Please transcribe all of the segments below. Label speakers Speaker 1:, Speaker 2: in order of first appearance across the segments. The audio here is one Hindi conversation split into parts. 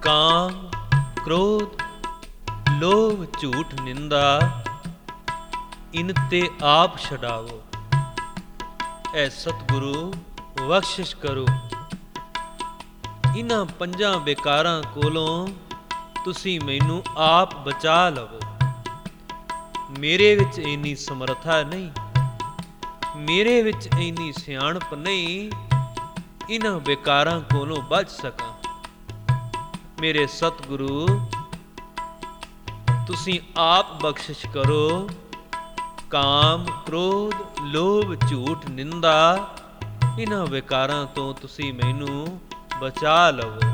Speaker 1: काम क्रोध लोभ झूठ निंदा इन ते आप छड़ावो। ऐ सतगुरु बख्शिश करो, इन्हां पंजां बेकारां कोलों तुसी मैनू आप बचा लवो। मेरे विच इन्नी समर्था नहीं, मेरे विच इन्नी सियाणप नहीं, इन्हां बेकारां कोलों बच सकां। मेरे सतगुरु तुसी आप बख्शिश करो, काम क्रोध लोभ झूठ निंदा इन्हां विकारां तो तुसी मैनू बचा लवो।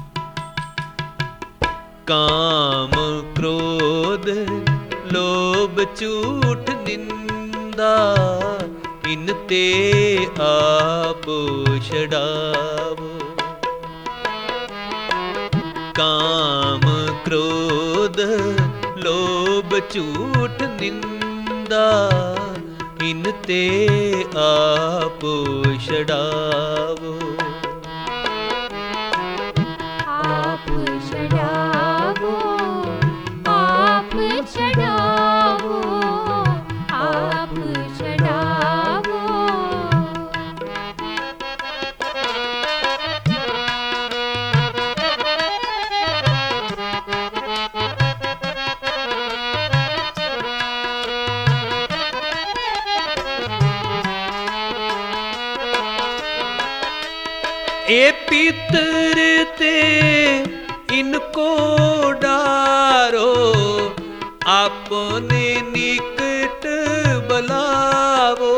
Speaker 1: काम क्रोध लोभ झूठ निंदा इन ते आप छड़ावो। काम क्रोध लोभ झूठ निंदा इन ते आप छड़ावो।
Speaker 2: आप छड़ावो, आप छड़ावो, आप छड़ावो।
Speaker 1: ए पितर ते इनको डारो, आपने निकट बुलावो।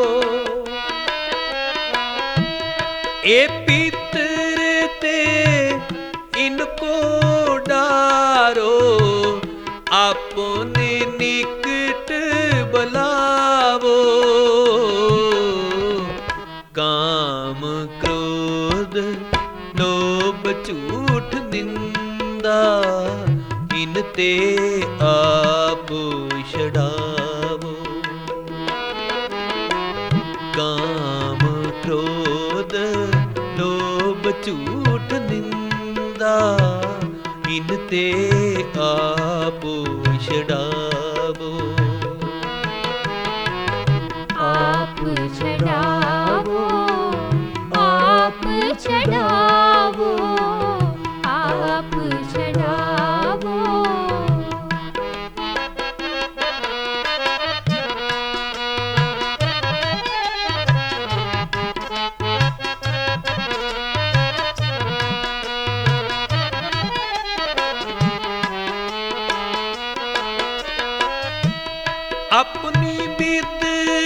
Speaker 1: ए पितर ते इनको डारो, आपने निकट बुलावो। काम क्रोध लोभ झूठ निंदा इन ते आप छड़ावो। काम क्रोध लोभ झूठ निंदा इन ते आप छड़ावो।
Speaker 2: आप छड़ावो, आप छड़ावो, आप छड़ावो।
Speaker 1: अपनी बीत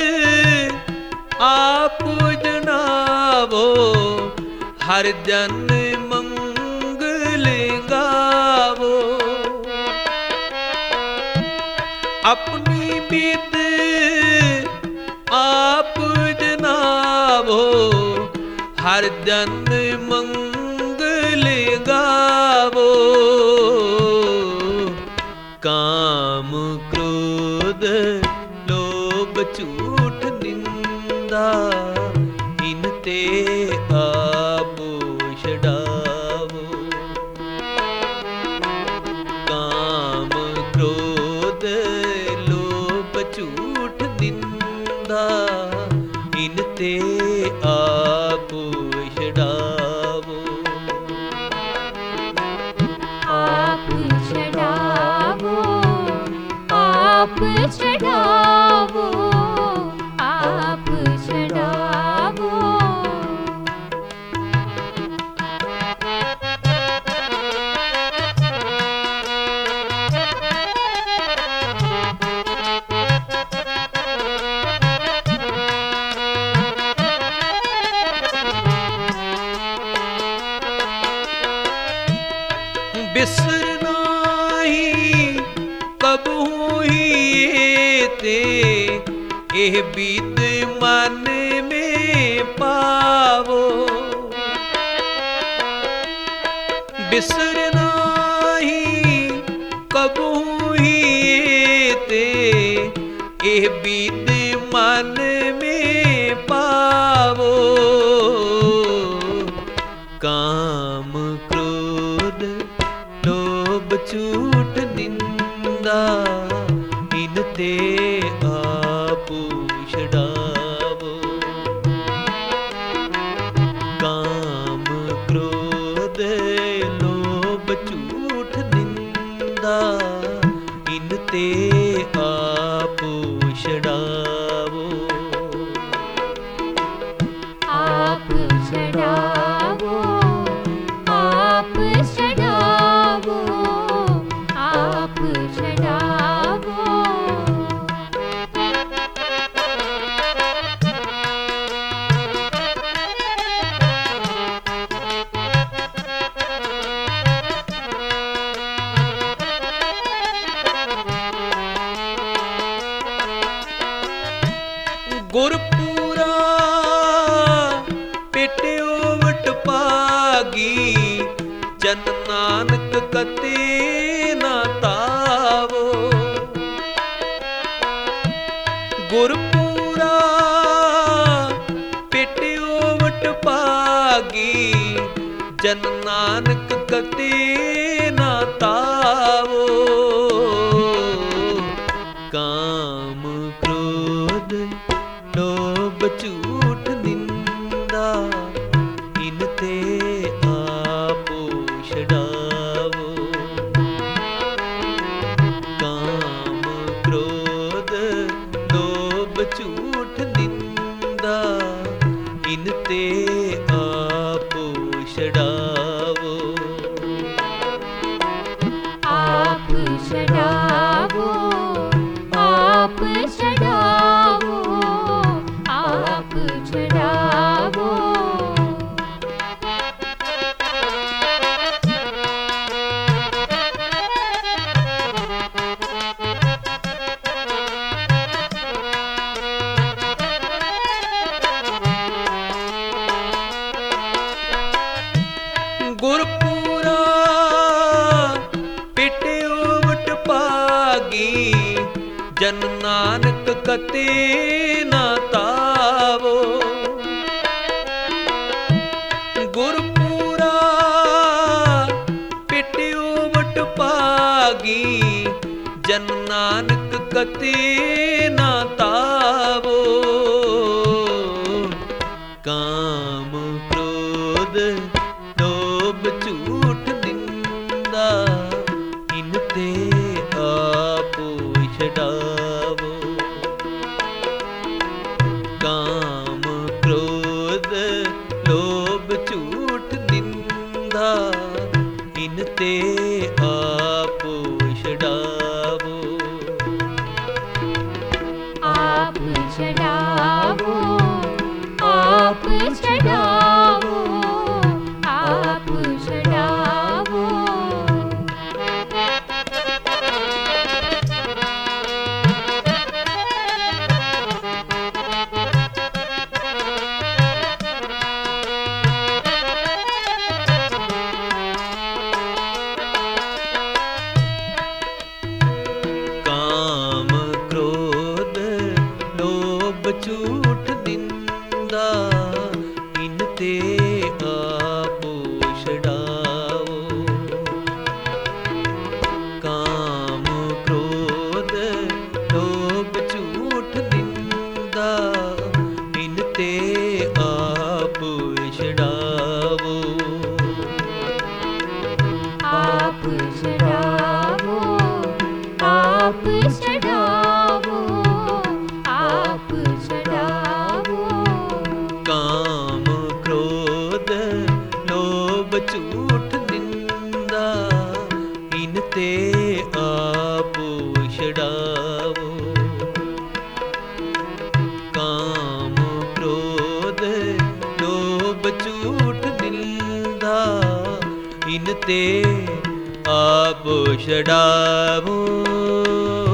Speaker 1: आप जनावो, हर जन मंगल गावो। अपनी बीत आप जनावो, हर जन मंगल गावो। काम क्रोध लोभ झूठ निंदा इन ते आप छड़ावो। काम क्रोध लोभ झूठ निंदा इन ते आप छड़ावो।
Speaker 2: आप छड़ावो, आप छड़ावो, आप छड़ावो।
Speaker 1: बिसरना ही कबहू ही ते एह बीत मन में पावो। बिसरना ही कबहू ही ते एह बीत मन में पावो। काम क्रोध पागी, जन नानक कते ना तावो। गुरपूरा पिटियो वट पागी, जन नानक कते ना तावो। काम क्रोध लोभ झूठ निंदा, इनते आपो छड़ावो। काम क्रोध लोभ झूठ निंदा, इनते आपो छड़ावो।
Speaker 2: आप छड़ावो, आप छड़ावो, आप छड़ावो।
Speaker 1: गुरपूरा पिटियो वट पागी, जन नानक कते ना तावो। गुरपूरा पिटियो वट पागी, जन नानक कते ना तावो। काम क्रोध लोभ झूठ निंदा, इनते आपो छड़ावो। काम क्रोध लोभ झूठ निंदा, इनते आपो छड़ावो।
Speaker 2: आप छड़ावो, आप छड़ावो, आप छड़ावो।
Speaker 1: काम क्रोध लोभ झूठ निंदा, इनते आपो छड़ावो। काम क्रोध लोभ झूठ निंदा, इनते आपो छड़ावो।
Speaker 2: आप छड़ावो, आप छड़ावो, आप छड़ावो।
Speaker 1: काम क्रोध लोभ झूठ निंदा, इनते आपो छड़ावो। काम क्रोध लोभ झूठ निंदा, इनते आपो छड़ावो।